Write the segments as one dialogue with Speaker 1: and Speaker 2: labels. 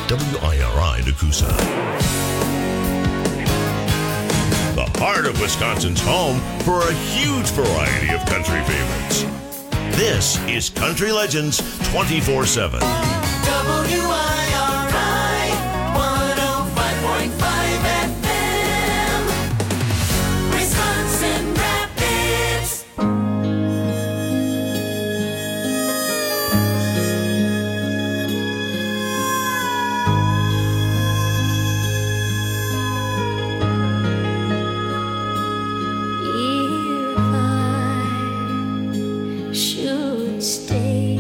Speaker 1: WIRI Nakusa. The heart of Wisconsin's home for a huge variety of country favorites. This is Country Legends 24/7.
Speaker 2: WIRI 105.5 FM, Wisconsin Rapids.
Speaker 3: If I should stay,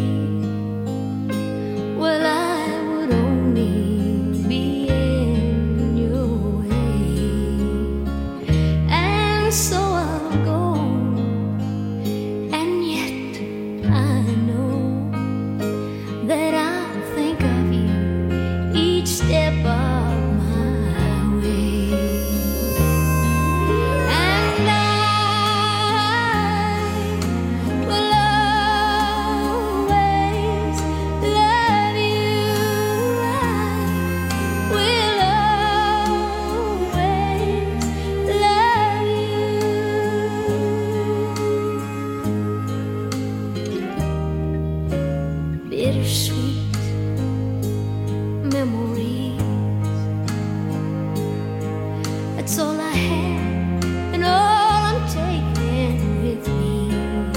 Speaker 3: well, I would only be in your way, and so I'll go, and yet I know that I'll think of you each step of my way, and I will always love you. I will always love you. Bittersweet memories, that's all I have and all I'm taking with me.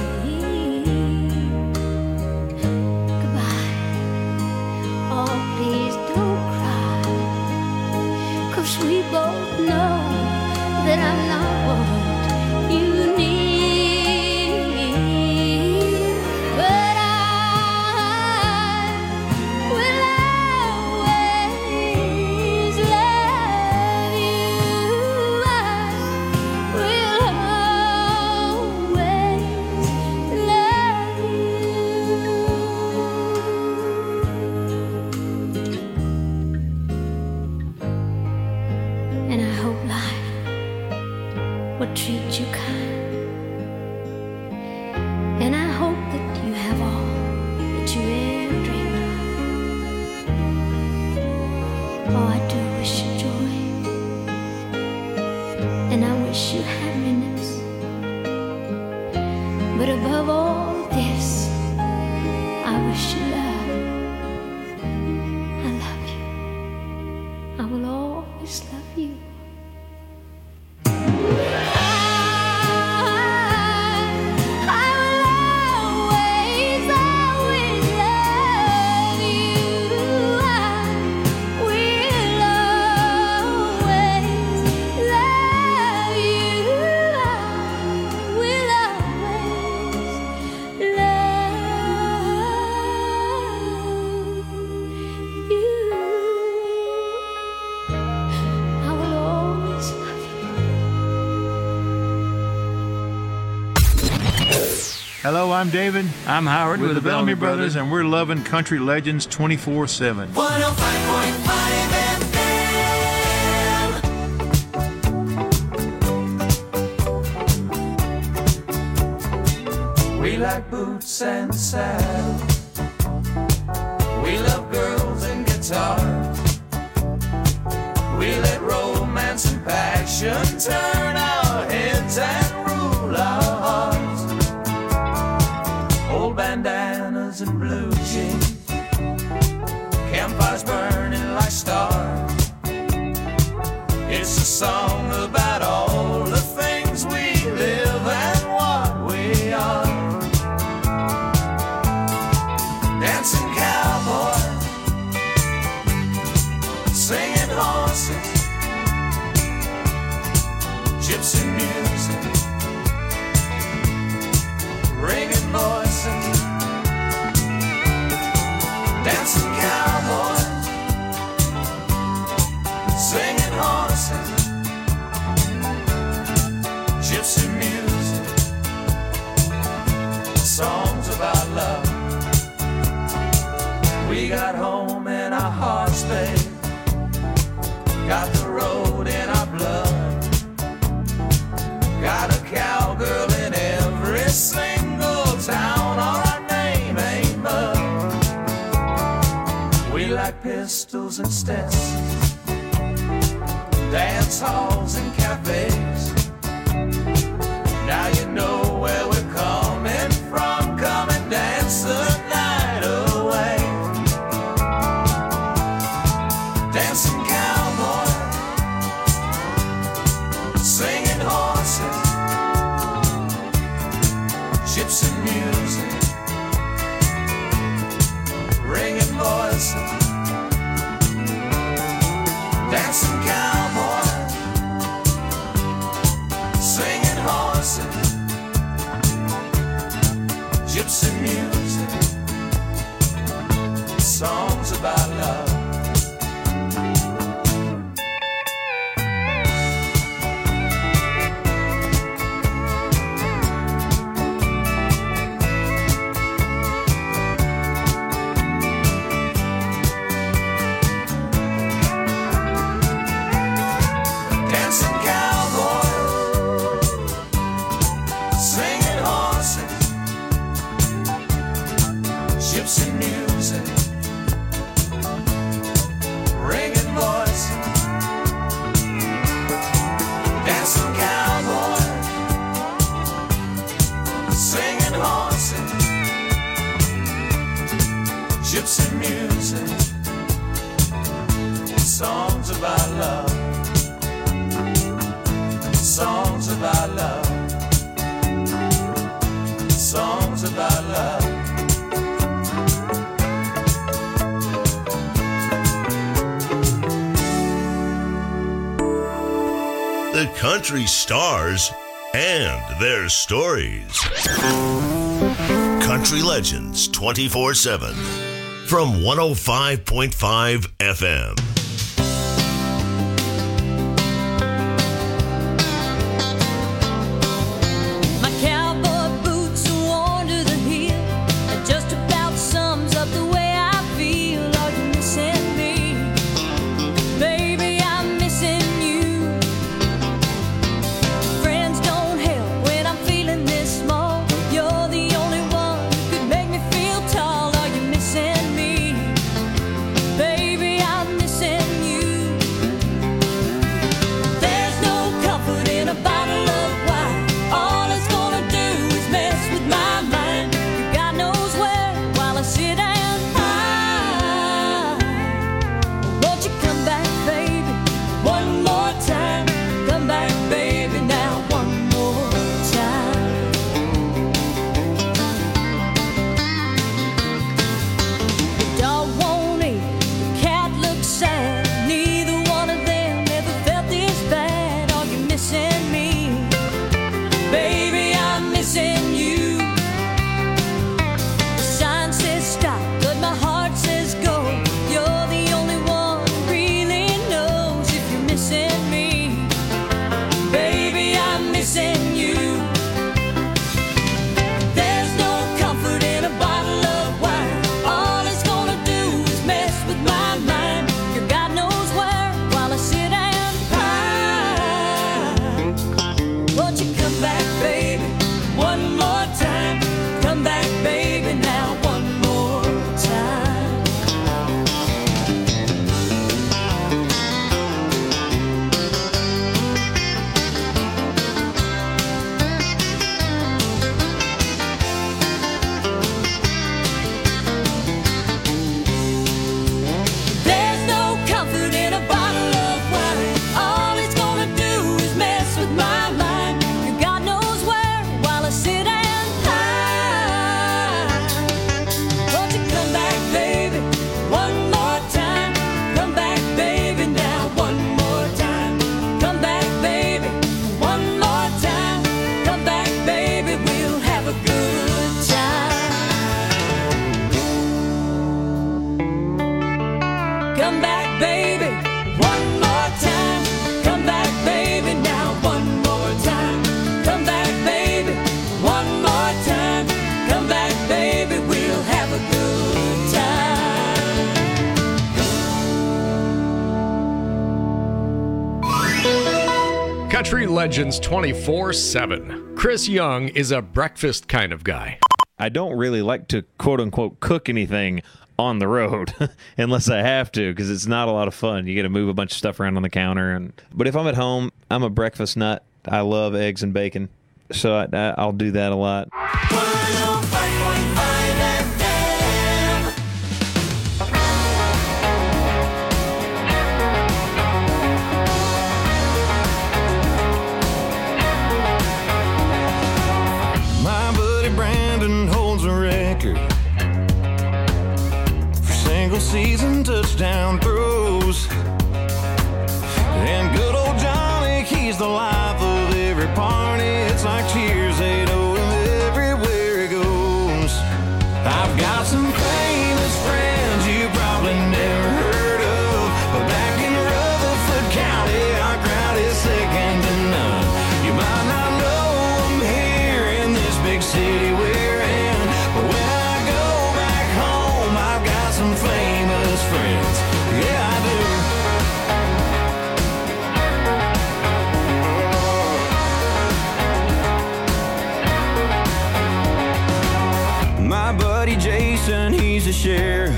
Speaker 3: Goodbye. Oh, please don't cry, 'cause we both know that I'm not what you need. But I will always love you. I will always love you. And I hope life will treat you kind. And I hope that you have all that you ever dreamed of. Oh, I do wish you joy, and I wish you happiness. But above all this, I wish you love. I love you. I will always love you.
Speaker 4: Hello, I'm David. I'm Howard. We're the Bellamy Brothers, and we're loving Country Legends 24/7.
Speaker 2: 105.5 FM. We like boots and saddles. We love girls and guitars. We let romance and passion turn our heads and rule our hearts. Old bandanas and blue jeans, campfires burning like stars. It's a song about all the things we live and what we are. Dancing cowboy, singing horses, gypsy music, ringing voices. Dancing cowboy, singing horses, black pistols and Stetsons, dance halls and cafes. Now you know where we're coming from. Come and dance the night away. Dancing cowboy, singing horses, gypsy music, ringing voices. Dancing cowboy, singing horses, gypsy music, songs about love. Gypsy music, songs about love, songs about love, songs about love.
Speaker 1: The country stars and their stories. Country Legends 24/7 from 105.5 FM.
Speaker 5: Country Legends 24/7. Chris Young is a breakfast kind of guy. I don't really like to quote-unquote cook anything on the road unless I have to, because it's not a lot of fun. You got to move a bunch of stuff around on the counter. But if I'm at home, I'm a breakfast nut. I love eggs and bacon, so I'll do that a lot.
Speaker 2: 105.5 FM.
Speaker 6: My buddy Brandon holds a record for single season touchdown throws. And good old Johnny, he's the life of every party. It's like cheers, they know him everywhere he goes. I've got some famous friends you probably never heard of, but back in Rutherford County, our crowd is second to none. You might not know them here in this big city we're in, but when I go back home, I've got some famous friends. Yeah, I do. My buddy Jason, he's a sheriff.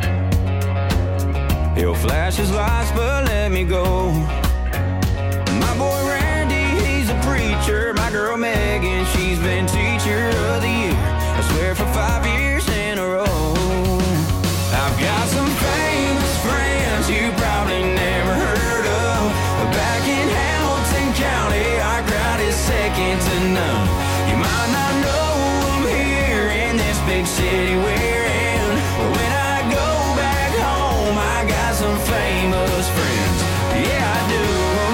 Speaker 6: He'll flash his lights, but let me go. My boy Randy, he's a preacher. My girl Megan, she's been teacher of the year, I swear for 5 years in a row. I've got some famous friends you probably never heard of, but back in Hamilton County, our crowd is second to none. You might not know them here in this big city we're in, but when I go back home, I got some famous friends. Yeah, I do.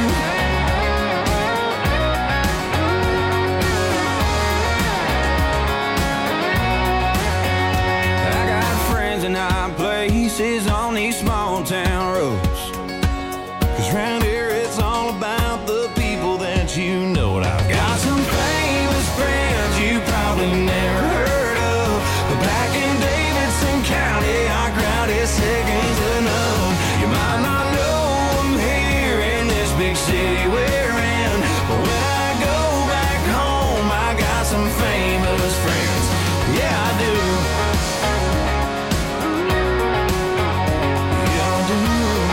Speaker 6: I got friends in high places on these small town roads, 'cause round here it's all about the people that you know. And I've got some famous friends you probably never heard of, but back in Davidson County, our crowd is second to none. You might not know them here in this big city we're in, but when I go back home, I got some famous friends. Yeah, I do. Yeah, I do.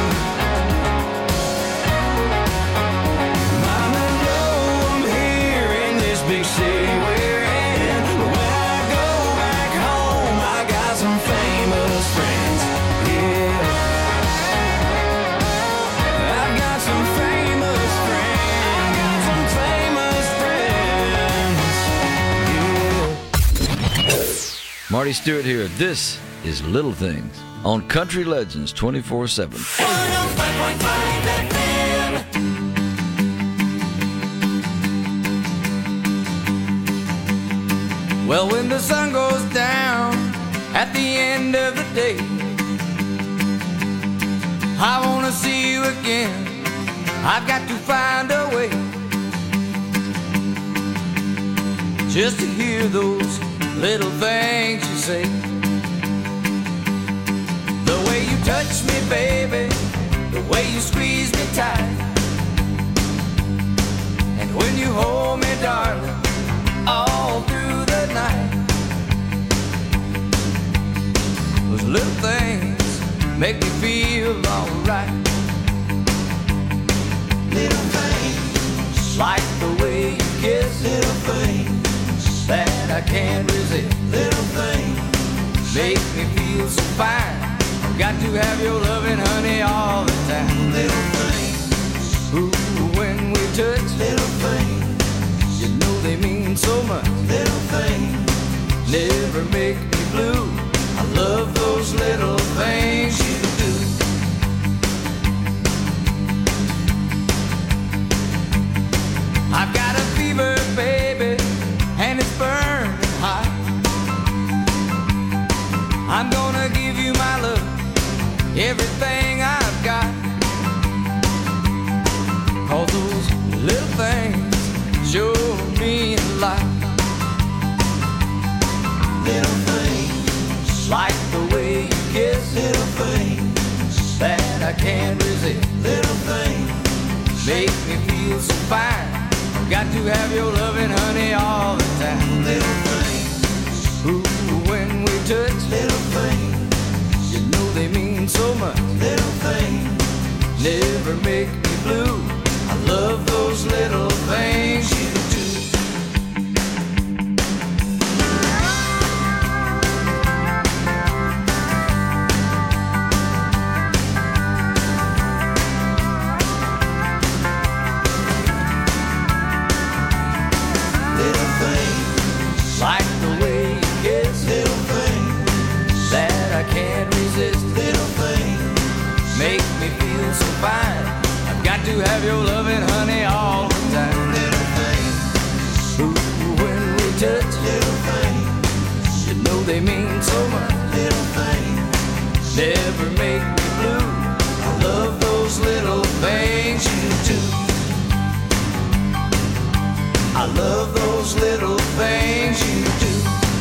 Speaker 6: Might not know them here in this big city we're in, but when I go back home, I got some famous friends. Yeah, I've got some famous friends. Got some famous friends. Yeah.
Speaker 7: Marty Stewart here. This is Little Things on Country Legends 24/7.
Speaker 2: 105.5 FM.
Speaker 8: Well, when the sun goes down at the end of the day, I wanna see you again. I've got to find a way just to hear those little things you say. The way you touch me, baby, the way you squeeze me tight, and when you hold me, darling, all through the night. Those little things make me feel alright. Little things like the way you kiss. Little things that I can't resist. Little things make me feel so fine. Got to have your loving, honey, all the time. Little things, ooh, when we touch. Little things, you know they mean so much. Little things never make me blue. I love those little things you do. I've got a fever, baby, and it's burning hot. I'm gonna give you my love, everything I've got. 'Cause those little things sure mean a lot. Little things like the way you kiss. Little things that I can't resist. Little things make me feel so fine. Got to have your loving, honey, all the time. Little things, Ooh, when we touch, little things, you know they mean so much. Little things never make me blue. I love those little things you do. Little things, like the way you kiss. Little things that I can't resist. Little things make me feel so fine. I've got to have your loving, honey, all the time. Little things, ooh, when we touch. Little things, you know they mean so much. Little things never make me blue. I love those little things you do. I love those little things you do.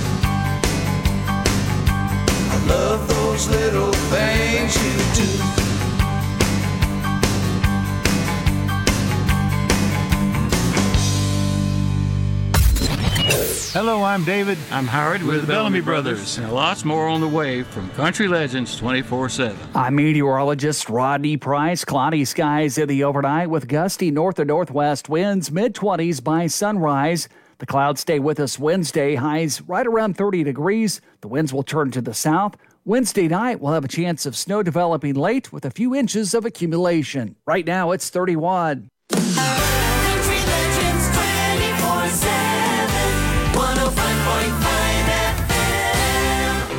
Speaker 8: I love those little things you do.
Speaker 4: Hello, I'm David.
Speaker 9: I'm Howard with the Bellamy Brothers. And lots more on the way from Country Legends 24/7.
Speaker 10: I'm meteorologist Rodney Price. Cloudy skies in the overnight with gusty north and northwest winds, mid-20s by sunrise. The clouds stay with us Wednesday, highs right around 30 degrees. The winds will turn to the south. Wednesday night, we'll have a chance of snow developing late with a few inches of accumulation. Right now, it's 31.
Speaker 2: Country Legends 24/7, 105.5 FM.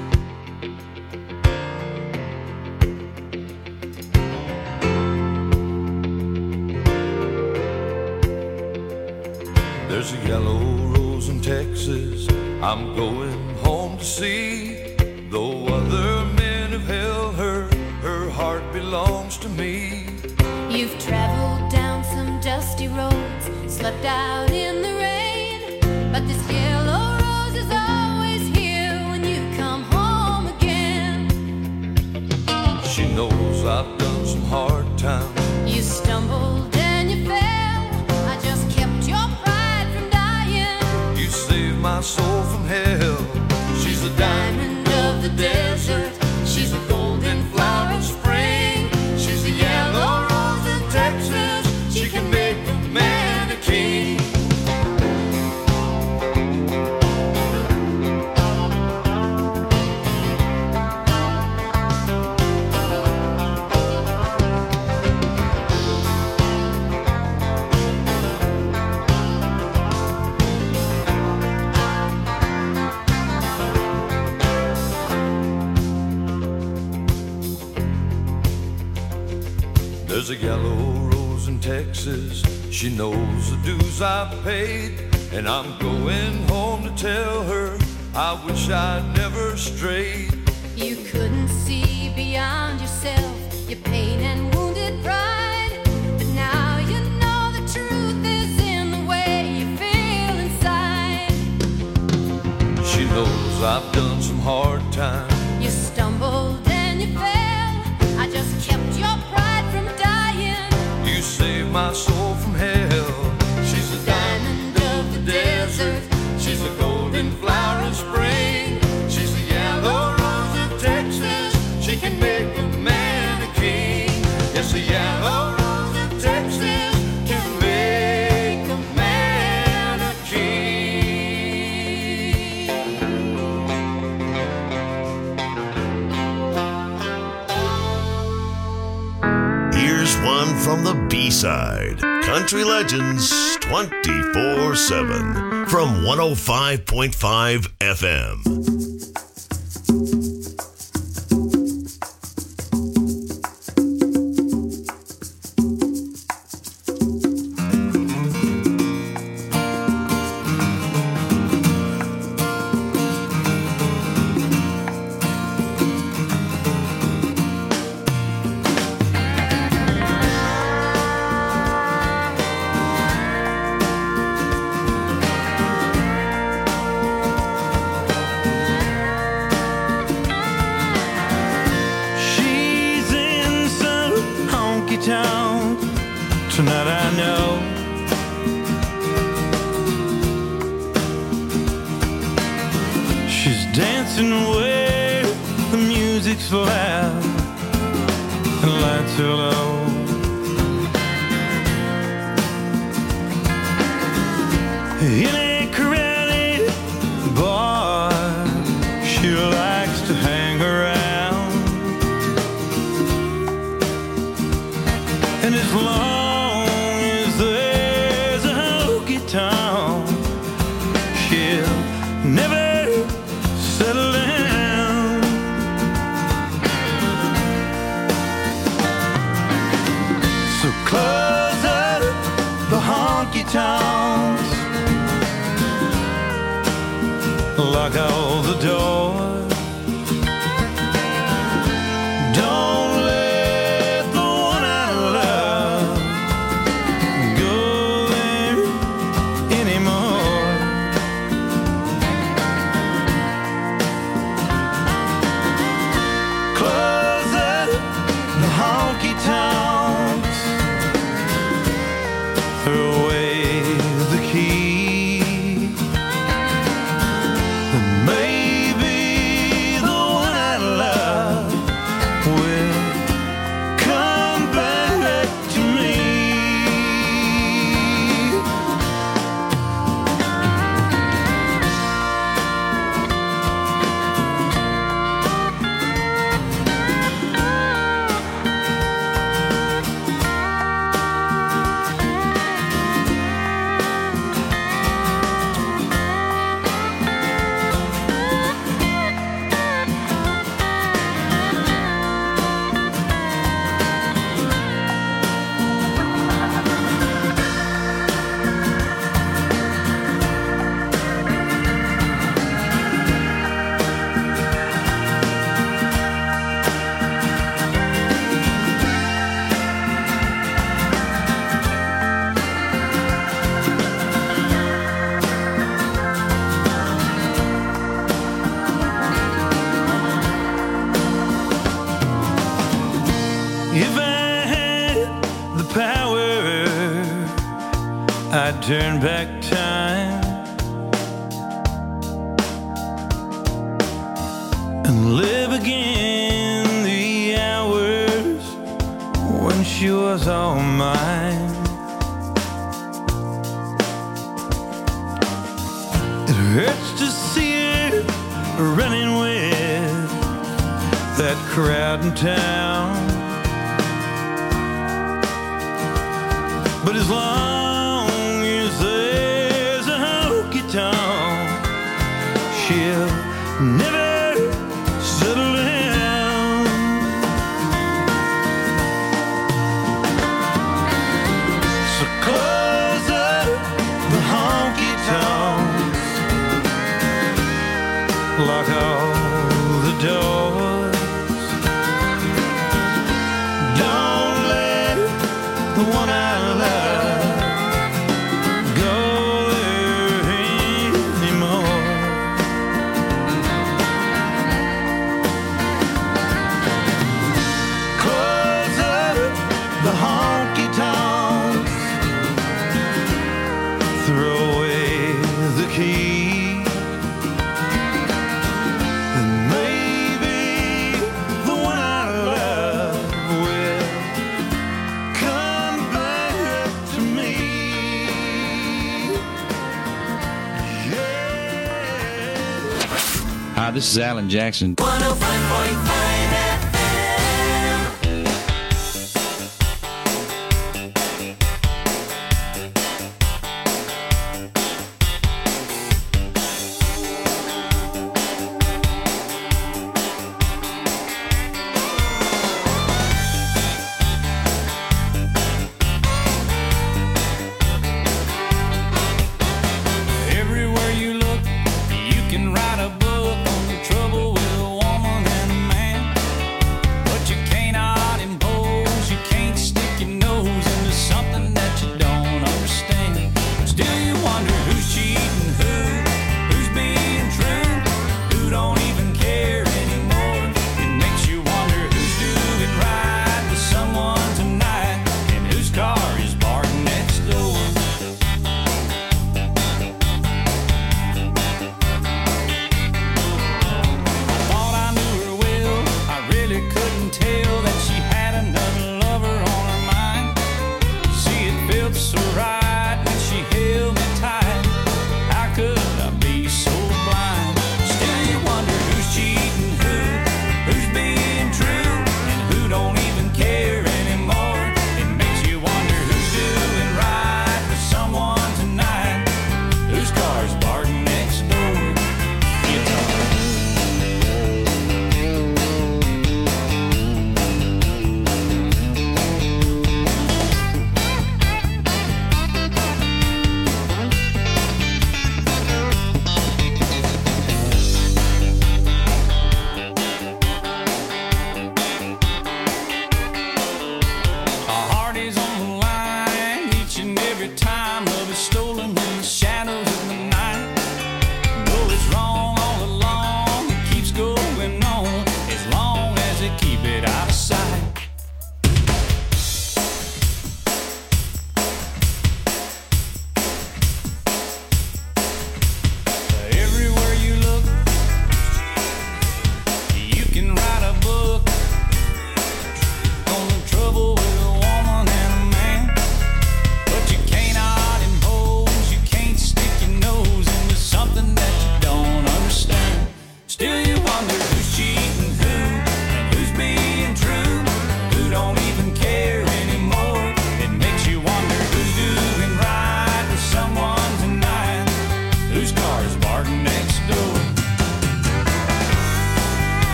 Speaker 11: There's a yellow rose in Texas I'm going home to see. Though other men have held her, her heart belongs to me.
Speaker 12: You've traveled down some dusty roads, slept out in the rain, but this yellow rose is always here when you come home again.
Speaker 11: She knows I've done some hard times.
Speaker 12: You stumbled and you fell, I just kept your pride from dying.
Speaker 11: You saved my soul from hell. She's a diamond of the desert. She's a golden flower of spring. She's a yellow rose in Texas. She can make a man a king. There's a yellow rose in Texas. She knows the dues I've paid, and I'm going home to tell her I wish I'd never strayed.
Speaker 12: You couldn't see beyond yourself, your pain and wounded pride, but now you know the truth is in the way you feel inside.
Speaker 11: She knows I've done some hard times.
Speaker 12: You stumbled and you fell, I just kept your pride from dying.
Speaker 11: You saved my soul from hell. She's a diamond of the desert. She's a golden flower of spring. She's a yellow rose of Texas. She can make a man a king. Yes, a yellow rose of Texas can make a man a
Speaker 1: king. Here's one from the B-side. Country Legends 24/7 from 105.5 FM.
Speaker 6: Tonight I know dancing where the music's loud and lights are low. In a crowded bar, she likes to hang around, and as long as there's a honky-tonk, she'll never settle down. So close up the honky-tonks, lock all the doors. Don't let the one I love go there anymore. Close up the honky-tonks, throw away the key. Maybe the one I love will come back to me. If I had the power, I'd turn back time and live again the hours when she was all mine. It hurts to see her running with that crowd in town, but as long as there's a honky-tonk, she'll never settle down. So close up the honky-tonks, lock all the doors. Don't let the one I love go there anymore. Close up the honky-tonks, throw away the key, and maybe the one I love will come back to me.
Speaker 13: Hi, this is Alan Jackson.
Speaker 2: 105.9
Speaker 6: Everywhere you look, you can write a book on the trouble with a woman and a man.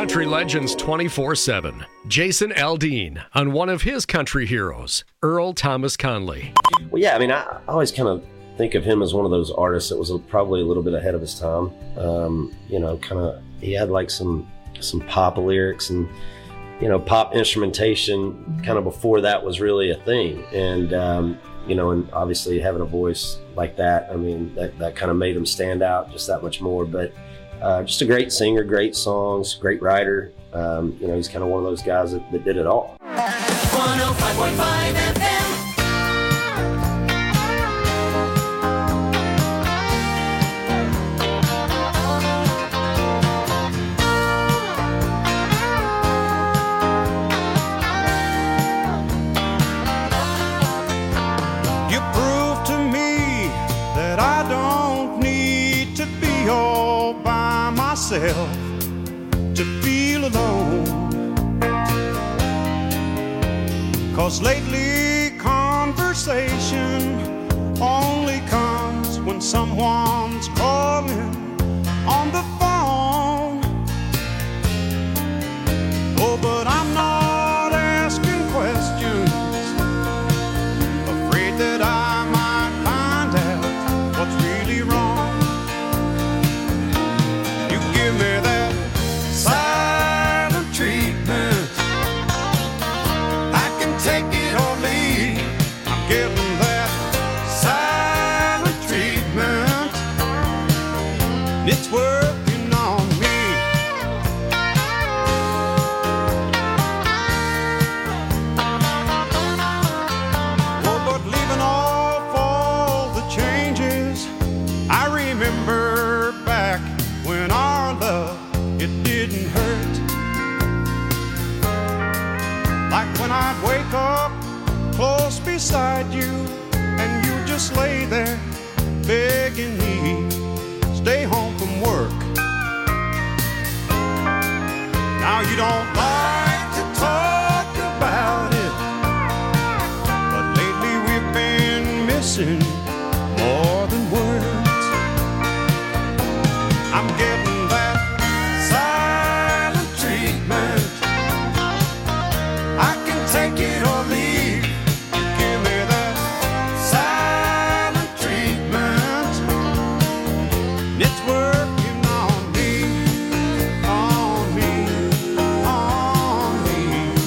Speaker 13: Country Legends 24/7. Jason Aldean on one of his country heroes, Earl Thomas Conley.
Speaker 14: Well, yeah, I mean, I always kind of think of him as one of those artists that was probably a little bit ahead of his time. He had like some pop lyrics and, pop instrumentation kind of before that was really a thing. And, and obviously having a voice like that, I mean, that kind of made him stand out just that much more. But just a great singer, great songs, great writer. He's kind of one of those guys that did it all.
Speaker 2: 105.5 FM.
Speaker 11: You prove to me that I don't need to be all by myself to feel alone. 'Cause lately conversation only comes when someone's calling on the phone. Oh, but I'm not asking questions, afraid that I might find out what's really wrong. You give me that silent treatment, I can take it or leave. I'm getting that silent treatment, it's working on me. Oh, but leaving off all the changes, I remember back when our love, it didn't hurt. Like when I'd wake up close beside you and you just lay there begging me, stay home from work. Now you don't like to talk about it, but lately we've been missing more than words. I'm getting that silent treatment, I can take it or leave. Give me that silent treatment, it's working on me, on me, on me.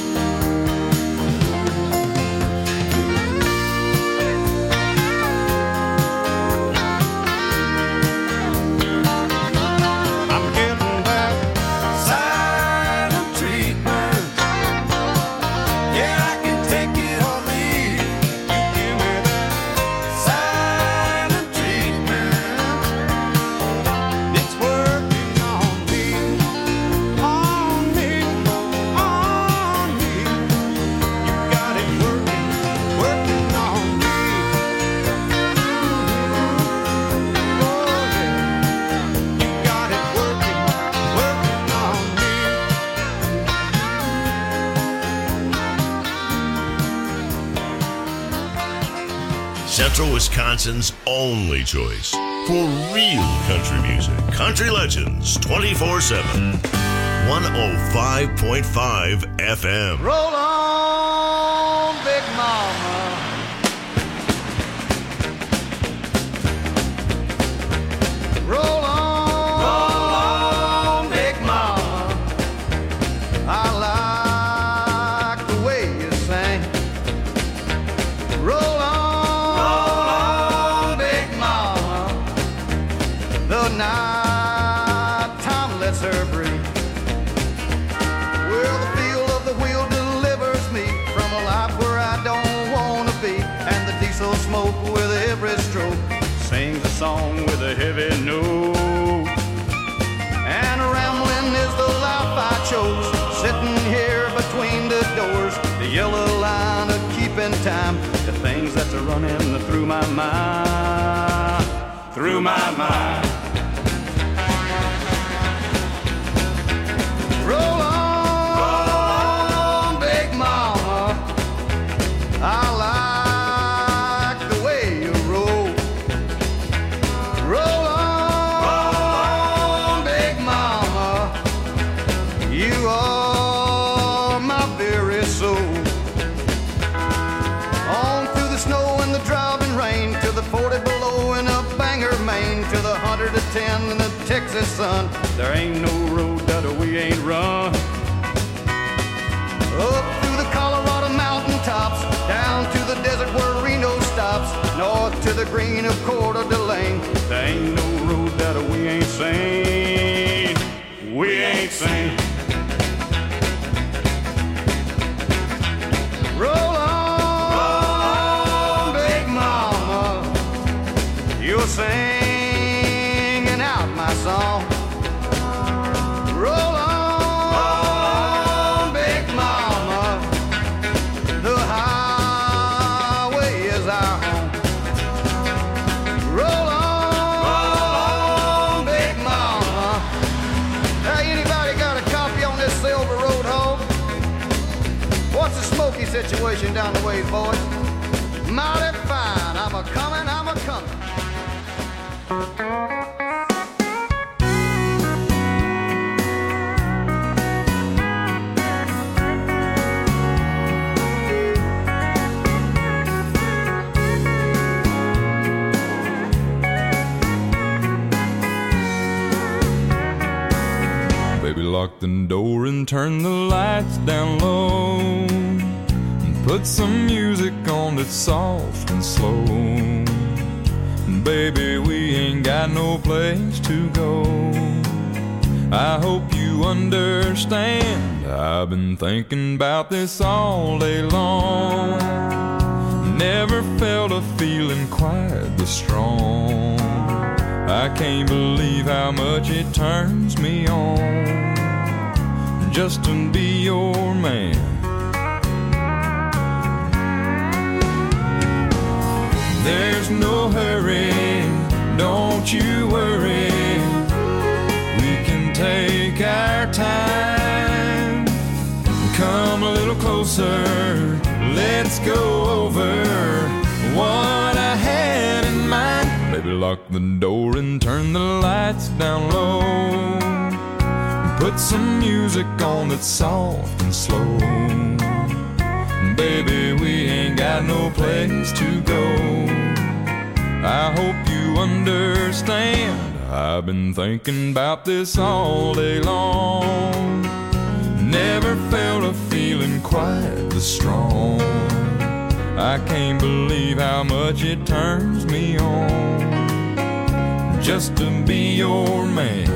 Speaker 11: I'm getting that silent treatment, yeah, I can take it or leave. You give me that silent treatment, it's working on me, on me, on me. You got it working, working on me. Oh yeah, you got it working, working on me.
Speaker 1: Central Wisconsin's only choice for real country music. Country Legends 24/7. 105.5 FM.
Speaker 11: Roll on, Big Mama. Roll on, Big Mama. I like the way you sing. Roll on, Big Mama. The night time lets her breathe. Well, the feel of the wheel delivers me from a life where I don't want to be. And the diesel smoke with every stroke sings a song with a heavy note. And rambling is the life I chose, sitting here between the doors. The yellow line of keeping time, the things that's a running through my mind, through my mind. Roll on, Big Mama. I like the way you roll. Roll on, Big Mama. You
Speaker 15: to 10 in the Texas sun. There ain't no road that we ain't run. Up through the Colorado mountain tops, down to the desert where Reno stops, north to the green of Coeur d'Alene. There ain't no road that we ain't seen. We ain't seen. Roll on, big mama, you're singing out my song. Roll on, big mama, the highway is our home. Roll on, big mama. Hey, anybody got a copy on this Silver Road home? What's the smoky situation down the way, boys? Mighty fine. I'm a-comin', I'm a-comin'.
Speaker 16: Baby, lock the door and turn the lights down low. Put some music on that's soft and slow. Baby, we ain't got no place to go. I hope you understand. I've been thinking about this all day long. Never felt a feeling quite this strong. I can't believe how much it turns me on just to be your man. There's no hurry, don't you worry. We can take our time. Come a little closer, let's go over what I had in mind. Baby, lock the door and turn the lights down low. Put some music on that's soft and slow. Baby, we ain't got no place to go. I hope you understand. I've been thinking about this all day long. Never felt a feeling quite this strong. I can't believe how much it turns me on just to be your man.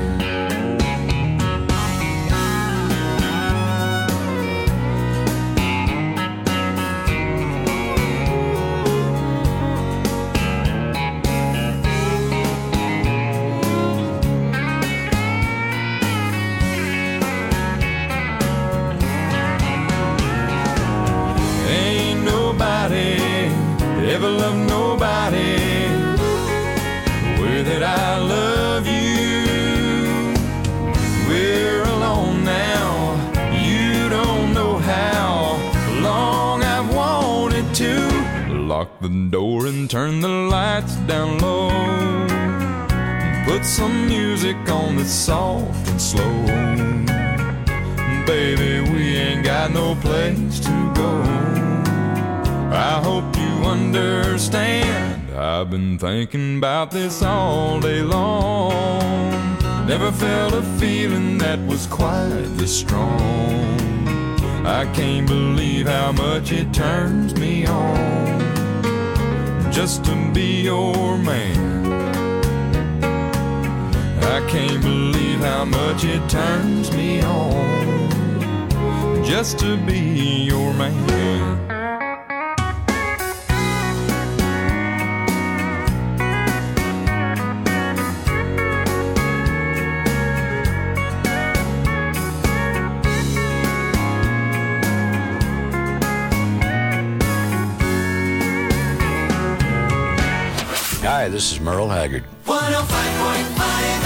Speaker 16: Ever love nobody the way that I love you. We're alone now, you don't know how long I've wanted to. Lock the door and turn the lights down low. Put some music on that's soft and slow. Baby, we ain't got no place to go. I hope you understand. I've been thinking about this all day long. Never felt a feeling that was quite this strong. I can't believe how much it turns me on just to be your man. I can't believe how much it turns me on just to be your man.
Speaker 7: Hi, this is Merle Haggard.
Speaker 2: 105.5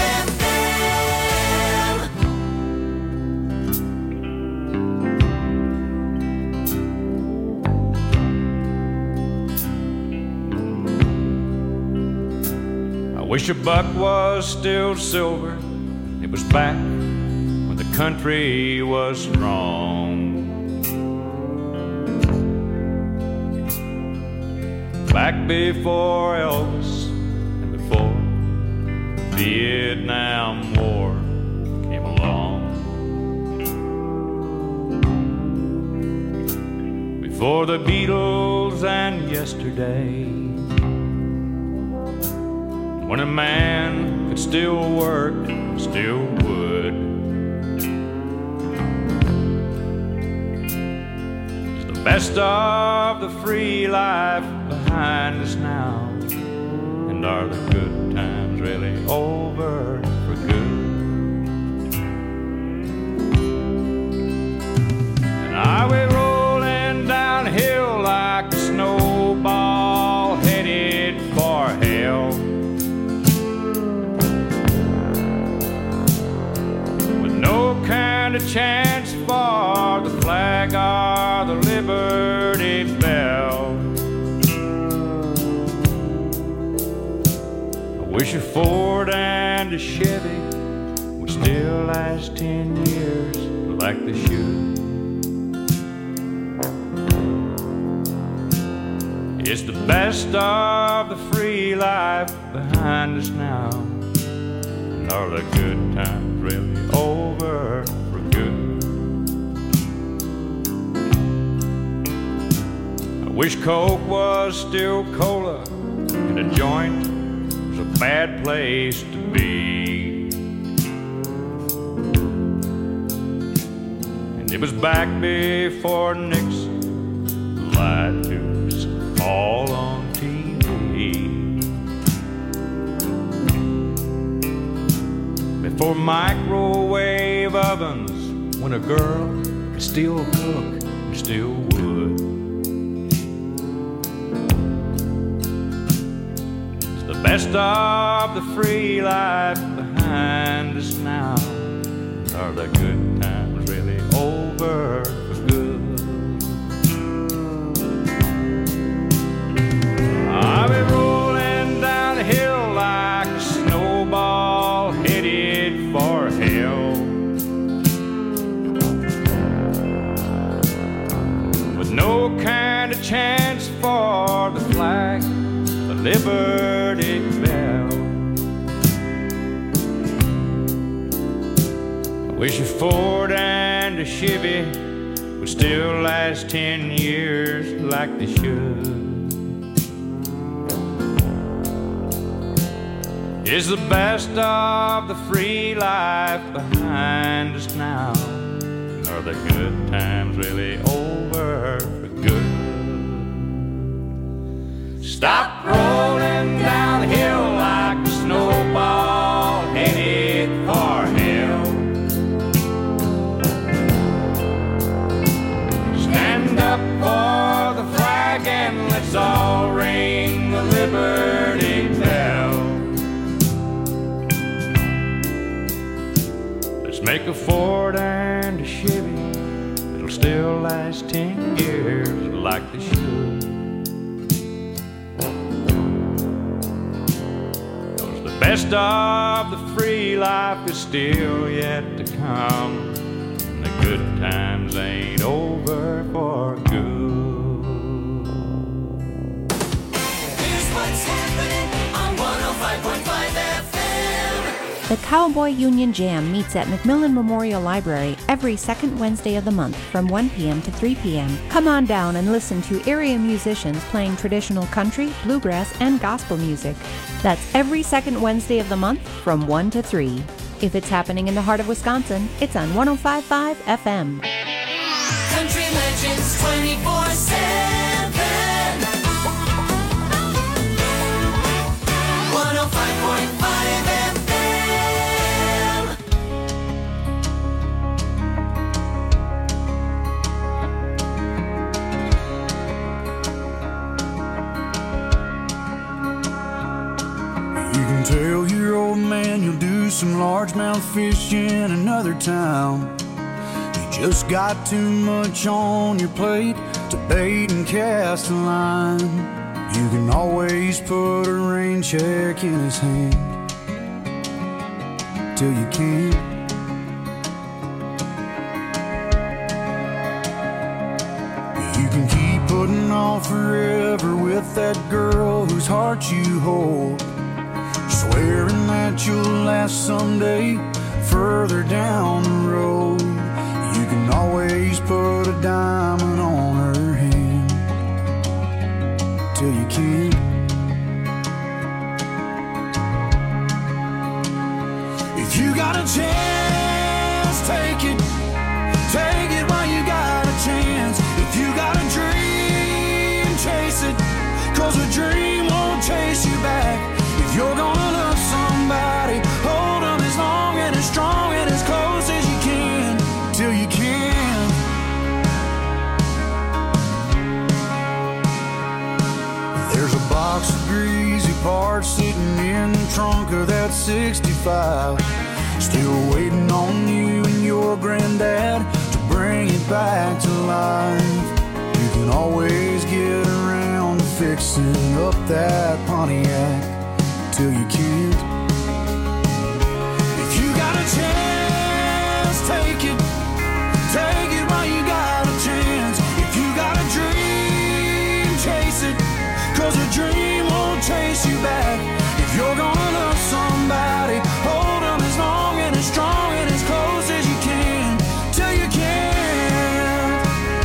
Speaker 15: I wish a buck was still silver. It was back when the country was strong. Back before Elvis and before
Speaker 16: Vietnam War came along. Before the Beatles and yesterday, when a man could still work, still would. It's the best of the free life behind us now. And are the good times really over for good? And are we rolling downhill like a snowball headed for hell? With no kind of chance for the flag or the Liberty Bell. Wish a Ford and a Chevy would still last 10 years like they should. It's the best of the free life behind us now. And are the good times really over for good? I wish Coke was still cola and a joint a bad place to be. And it was back before Nixon lied to us all on TV. Before microwave ovens, when a girl could still cook and still would. Best of the free life behind us now. Are the good times really over for good? Are we rolling down a hill like a snowball headed for hell? With no kind of chance for the flag, the Liberty Bell. I wish a Ford and a Chevy would still last 10 years like they should. It's the best of the free life behind us now. Are the good times really over for good? Stop rolling downhill like a snowball headed for hell. Stand up for the flag and let's all ring the Liberty Bell. Let's make a Ford and a Chevy that'll still last 10 years like they should. Best of the free life is still yet to come, and the good times ain't over for good.
Speaker 17: Here's what's happening on 105.5 FM.
Speaker 18: The Cowboy Union Jam meets at McMillan Memorial Library every second Wednesday of the month from 1 p.m. to 3 p.m. Come on down and listen to area musicians playing traditional country, bluegrass, and gospel music. That's every second Wednesday of the month from 1 to 3. If it's happening in the heart of Wisconsin, it's on 105.5 FM.
Speaker 17: Country Legends 24/7. 105.5 FM.
Speaker 19: You can tell your old man you'll do some largemouth fishing in another town. You just got too much on your plate to bait and cast a line. You can always put a rain check in his hand till you can't. You can keep putting off forever with that girl whose heart you hold, swearing that that you'll last someday. Further down the road, you can always put a diamond on her hand till you can't. If you got a chance, take it. Take it while you got a chance. If you got a dream, chase it. 'Cause a dream won't chase you back. If you're gonna love somebody, hold them as long and as strong and as close as you can, till you can. There's a box of greasy parts sitting in the trunk of that 65, still waiting on you and your granddad to bring it back to life. You can always get around to fixing up that Pontiac till you can't. If you got a chance, take it. Take it while you got a chance. If you got a dream, chase it. 'Cause a dream won't chase you back. If you're gonna love somebody, hold them as long and as strong and as close as you can, till you can't.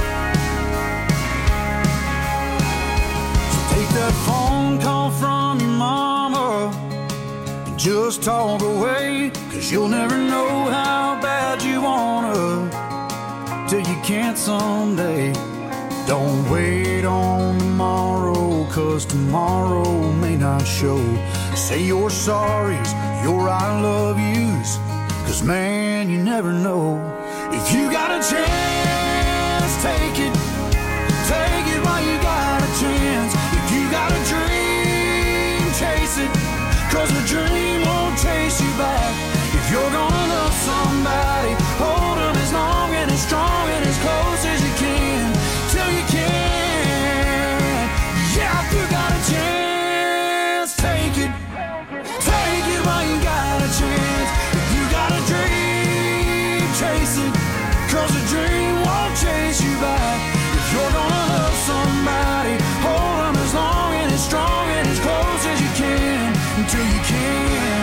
Speaker 19: So take that phone call from your mama and just talk away. 'Cause you'll never know how bad you wanna till you can't someday. Don't wait on tomorrow, 'cause tomorrow may not show. Say your sorries, your I love yous, 'cause man, you never know. If you got a chance, take it. Take it while you got a chance. If you got a dream, chase it. 'Cause a dream won't chase you back. If you're gonna love somebody, hold them as long and as strong and as close as you can, till you can. Yeah, if you got a chance, take it. Take it while you got a chance. If you got a dream, chase it. 'Cause a dream won't chase you back. If you're gonna love somebody, hold them as long and as strong and as close as you can, until you can.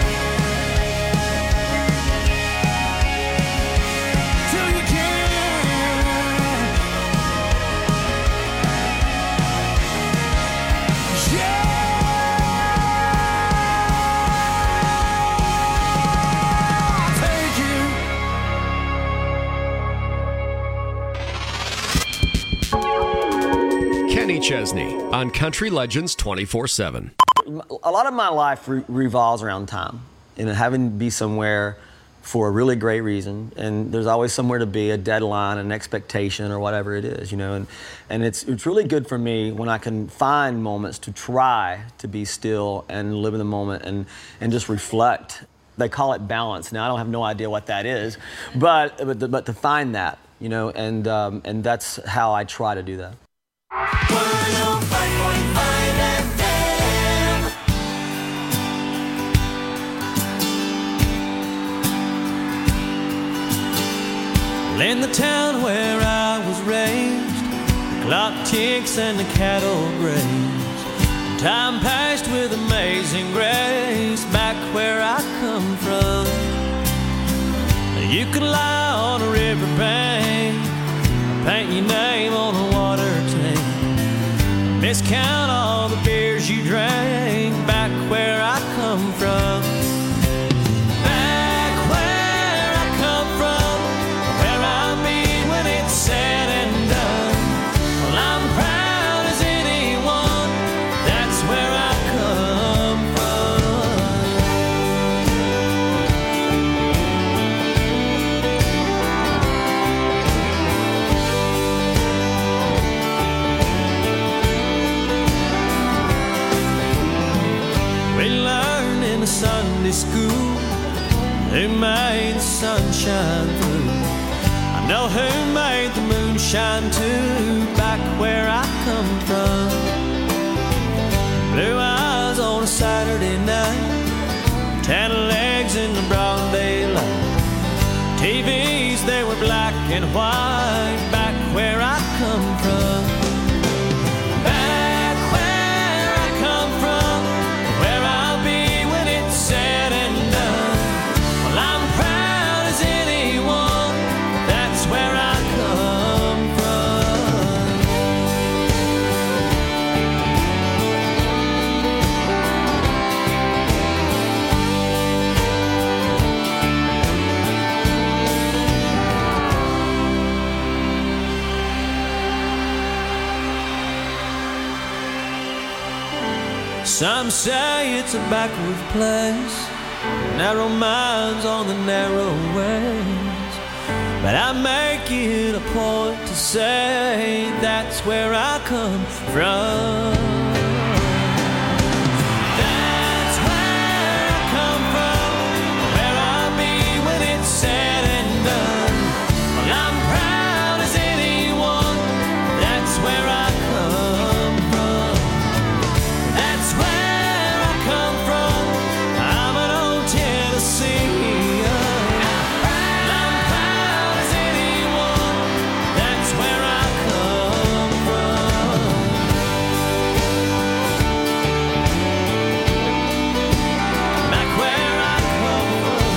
Speaker 19: Till you can. Yeah. Take it.
Speaker 13: Kenny Chesney on Country Legends 24/7.
Speaker 20: A lot of my life revolves around time and having to be somewhere for a really great reason, and there's always somewhere to be, a deadline, an expectation, or whatever it is, you know, and it's really good for me when I can find moments to try to be still and live in the moment and just reflect. They call it balance. Now I don't have no idea what that is, but to find that, you know, and that's how I try to do that.
Speaker 17: 105.5 FM.
Speaker 21: In the town where I was raised, the clock ticks and the cattle graze. Time passed with amazing grace back where I come from. You could lie on a riverbank, paint your name on a water tank, miscount all the beers you drank back where I come from. Back where I come from, where I'll be when it's said and done. Well, I'm proud as anyone, that's where I come We learned in the Sunday school who made the sunshine through. I know who made the moonshine too, back where I come from. Blue eyes on a Saturday night, tan legs in the broad daylight. TVs, they were black and white, back where I come from. Back where I come from, where I'll be when it's said Some say it's a backward place, narrow minds on the narrow ways. But I make it a point to say that's where I come from. That's where I come from, where I'll be when it's said and done. Well, I'm proud as anyone, that's where I come from. That's where I come from, I'm an old Tennessean. I'm proud as anyone, that's where I come from. Back where I come from.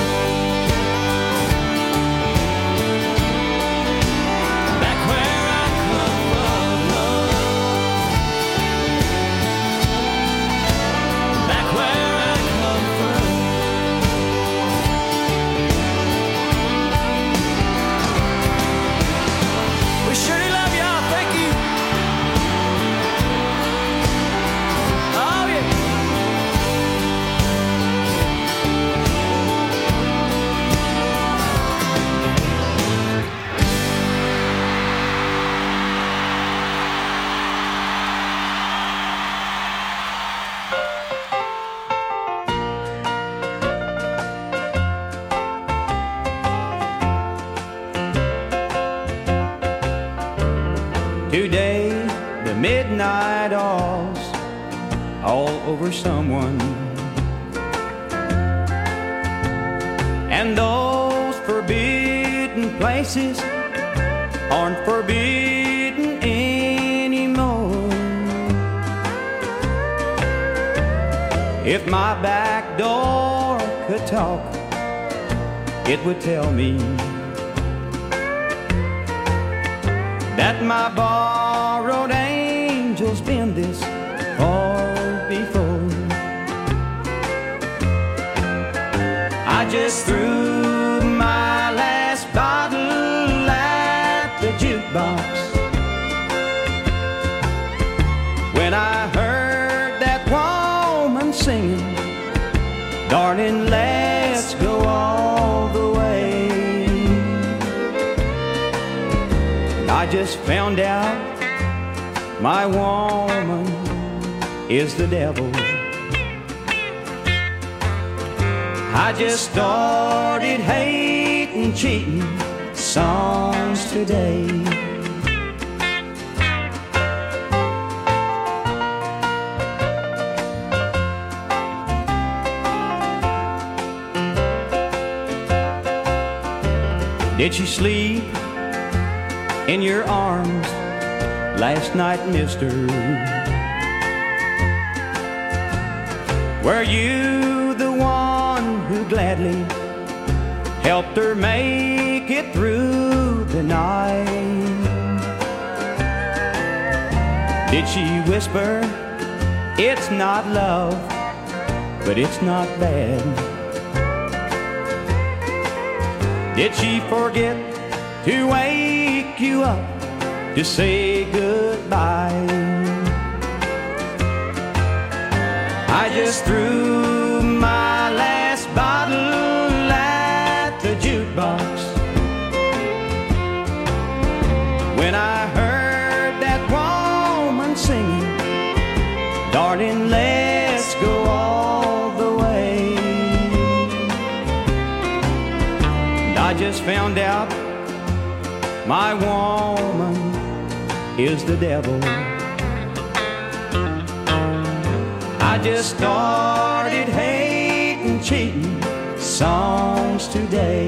Speaker 21: Back where I come from. Back where I come from. We surely love y'all. Thank you. Oh, yeah.
Speaker 6: Today, the midnight all's all over someone. And those forbidden places aren't forbidden anymore. If my back door could talk, it would tell me that my borrowed angel's been this far before. I just threw my last bottle at the jukebox when I heard that woman singing, "Darling, let's go all the way." I just found out my woman is the devil. I just started hating, cheating songs today. Did she sleep in your arms last night, mister? Were you the one who gladly helped her make it through the night? Did she whisper, "It's not love, but it's not bad"? Did she forget to wake you up to say goodbye? I just threw my last bottle at the jukebox when I heard that woman singing, "Darling, let's go all the way." And I just found out my woman is the devil. I just started hating, cheating songs today.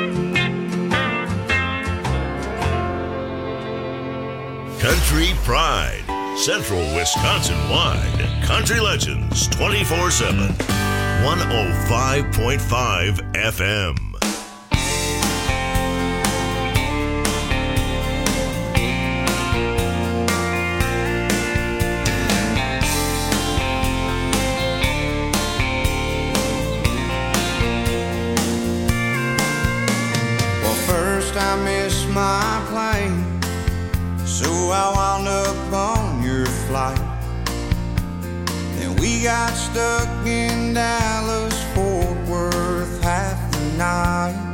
Speaker 1: Country Pride, Central Wisconsin-wide. Country Legends 24/7. 105.5 FM.
Speaker 19: I missed my plane, so I wound up on your flight. Then we We got stuck in Dallas, Fort Worth half the night,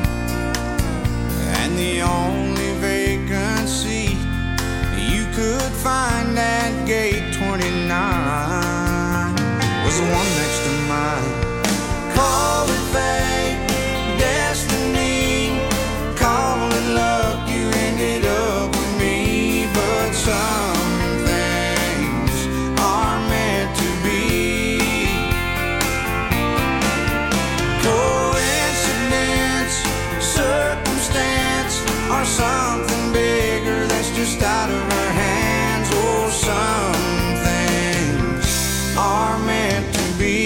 Speaker 19: and the only vacancy you could find at gate 29 was the one next to mine. Call it fate, destiny, call it luck, you ended up with me, but some things are meant to be. Coincidence, circumstance, or something bigger that's just out of our hands. Oh, some things are meant to be.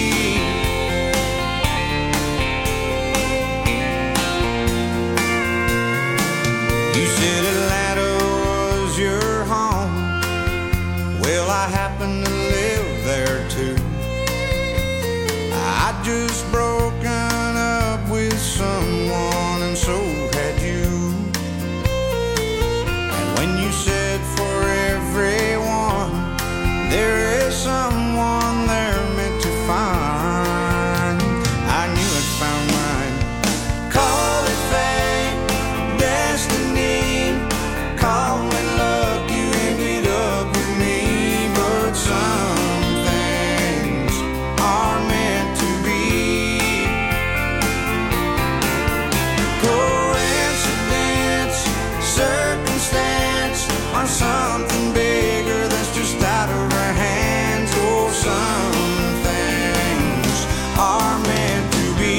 Speaker 19: You said Atlanta was your home. Well, I happen to live there too. I just broken up with someone, and so had you. And when you said for everyone, there is someone they're meant to find, I knew I'd found mine. Call it fate, destiny, call it luck, you ended up with me, but some things are meant to be. Coincidence, circumstance, or something bigger that's just out of our hands. Oh, some things are meant to be.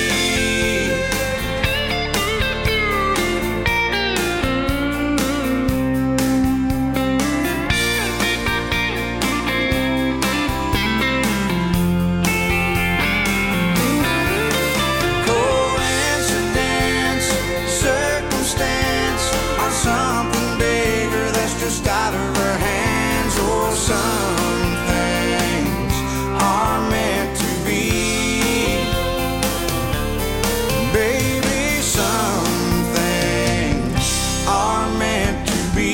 Speaker 19: Coincidence, circumstance, or something bigger that's just out of our hands. Oh, some things are meant to be. Baby, some things are meant to be.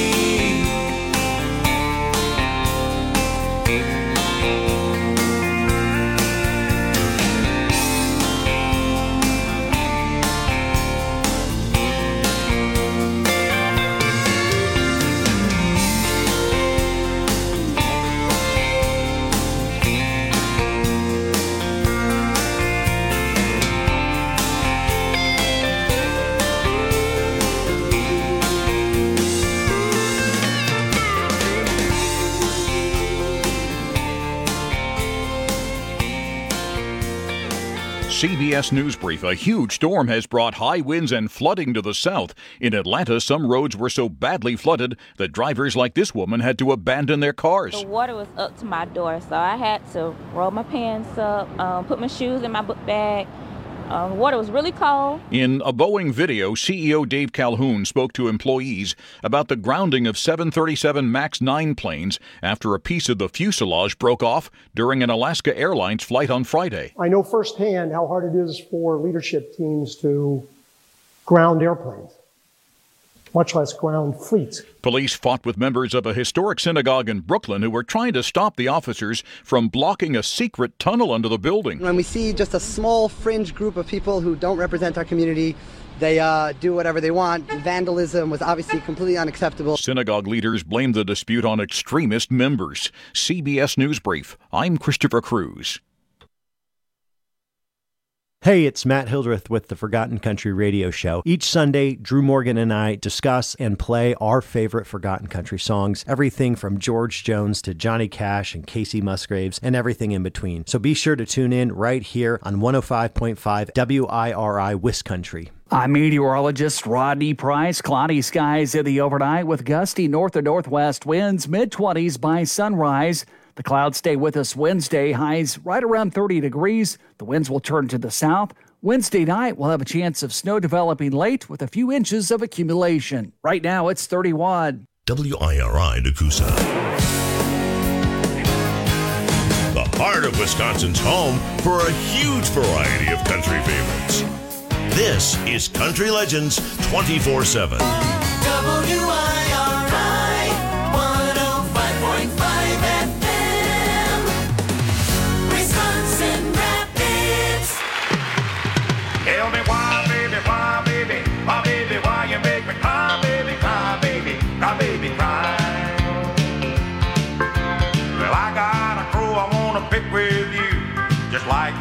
Speaker 3: CBS News Brief. A huge storm has brought high winds and flooding to the south. In Atlanta, some roads were so badly flooded that drivers like this woman had to abandon their cars.
Speaker 22: The water was up to my door, so I had to roll my pants up, put my shoes in my book bag. Water was really cold.
Speaker 3: In a Boeing video, CEO Dave Calhoun spoke to employees about the grounding of 737 MAX 9 planes after a piece of the fuselage broke off during an Alaska Airlines flight on Friday.
Speaker 23: I know firsthand how hard it is for leadership teams to ground airplanes, much less ground fleets.
Speaker 3: Police fought with members of a historic synagogue in Brooklyn who were trying to stop the officers from blocking a secret tunnel under the building.
Speaker 24: When we see just a small fringe group of people who don't represent our community, they do whatever they want. Vandalism was obviously completely unacceptable.
Speaker 3: Synagogue leaders blamed the dispute on extremist members. CBS News Brief. I'm Christopher Cruz.
Speaker 25: Hey, it's Matt Hildreth with the Forgotten Country Radio Show. Each Sunday, Drew Morgan and I discuss and play our favorite Forgotten Country songs, everything from George Jones to Johnny Cash and Casey Musgraves and everything in between. So be sure to tune in right here on 105.5 WIRI Wiscountry.
Speaker 10: I'm meteorologist Rodney Price. Cloudy skies in the overnight with gusty north to northwest winds, mid-20s by sunrise. The clouds stay with us Wednesday, highs right around 30 degrees. The winds will turn to the south. Wednesday night, we'll have a chance of snow developing late with a few inches of accumulation. Right now, it's 31.
Speaker 1: WIRI Nakusa. The heart of Wisconsin's home for a huge variety of country favorites. This is Country Legends 24/7.
Speaker 17: WIRI 105.5 FM.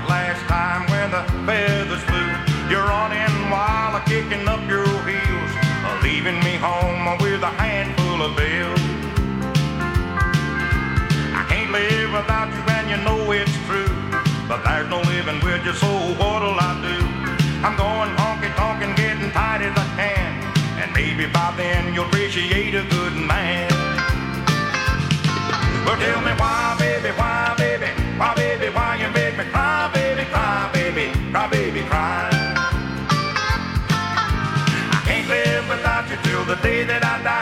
Speaker 11: last time when the feathers flew. You're running wild, kicking up your heels, leaving me home with a handful of bills. I can't live without you and you know it's true, but there's no living with you, so what'll I do? I'm going honky-tonk and getting tight as I can, and maybe by then you'll appreciate a good man. Well, tell me why, baby, why, baby, why, baby, why you make me cry, baby, cry, baby, cry, baby, cry. I can't live without you till the day that I die.